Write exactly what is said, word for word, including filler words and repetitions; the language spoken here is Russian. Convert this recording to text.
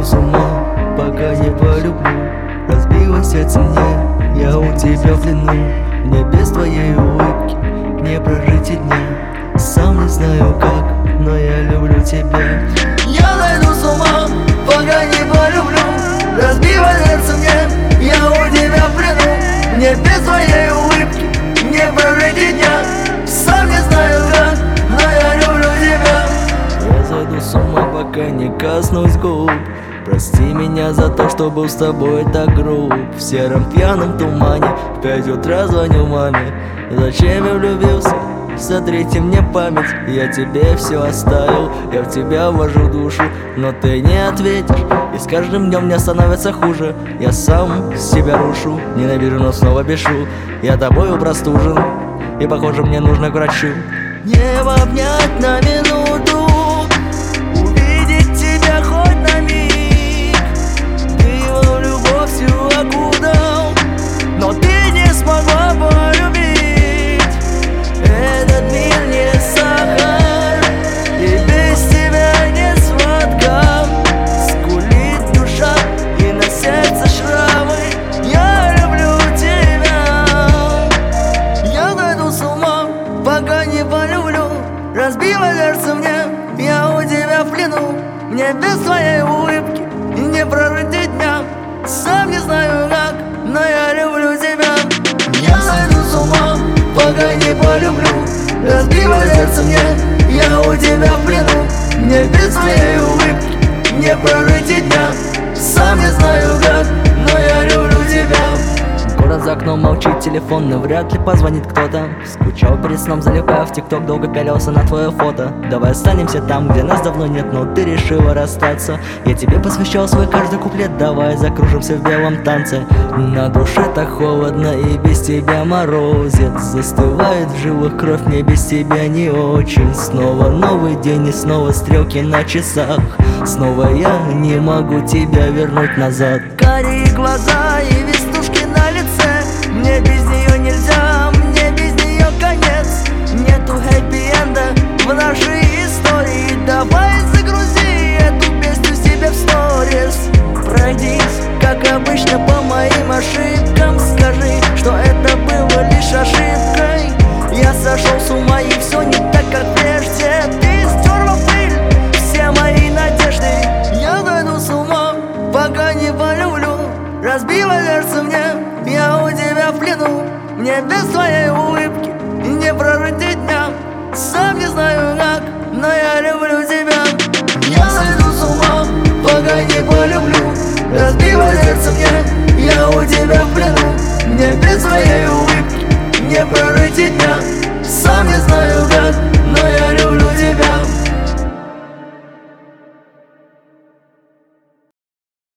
с ума, пока не полюблю. Разбило сердце мне, я у тебя в плену. Мне без твоей улыбки не прожить и дня. Сам не знаю как, но я люблю тебя. Я зайду с ума, пока не полюблю. Разбило сердце мне, я у тебя в плену. Мне без твоей улыбки не прожить и дня. Сам не знаю как, но я люблю тебя. Я зайду с ума, пока не коснусь губ. Прости меня за то, что был с тобой так груб. В сером пьяном тумане в пять утра звоню маме. Зачем я влюбился? Сотрите мне память. Я тебе все оставил, я в тебя вложу душу. Но ты не ответишь, и с каждым днем мне становится хуже. Я сам себя рушу, ненавижу, но снова бешу. Я тобою простужен, и похоже мне нужно к врачу. Небо обнять на минуту, увидеть тебя хоть на миг. Ты его любовь всю окутал, но ты не смогла полюбить. Этот мир не сахар, и без тебя не сладко. Скулит душа, и на сердце шрамы. Я люблю тебя. Я зайду с ума, пока не полюблю. Разбило сердце мне, я у тебя в плену. Мне без твоей улыбки не прожить и дня. Сам не знаю как, но я люблю тебя. Я зайду с ума, пока не полюблю. Разбило сердце мне, я у тебя в плену. Мне без твоей улыбки не прожить и дня. Сам не знаю как, но я люблю тебя. Город за окном молчит телефон, но вряд ли позвонит кто-то. Скучал перед сном, залипая в тикток, долго пялился на твое фото. Давай останемся там, где нас давно нет, но ты решила расстаться. Я тебе посвящал свой каждый куплет, давай закружимся в белом танце. На душе так холодно и без тебя морозец. Застывает в жилах кровь, мне без тебя не очень. Снова новый день и снова стрелки на часах. Снова я не могу тебя вернуть назад. Карие глаза и веснушки на лице. Мне без нее нельзя, мне без нее конец. Нету хэппи-энда в нашей истории. Давай загрузи эту песню себе в сторис. Пройдись, как обычно, по моим ошибкам. Скажи, что это было лишь ошибкой. Я сошел с ума и все не так, как прежде. Ты стерла пыль, все мои надежды. Я зайду с ума, пока не полюблю. Разбило сердце мне, я у тебя в плену. Мне без твоей улыбки не прожить и дня. Сам не знаю как, но я люблю тебя. Я сойду с ума, пока не полюблю. Разбило сердце мне, я у тебя в плену. Мне без твоей улыбки не прожить и дня. Сам не знаю как, но я люблю тебя.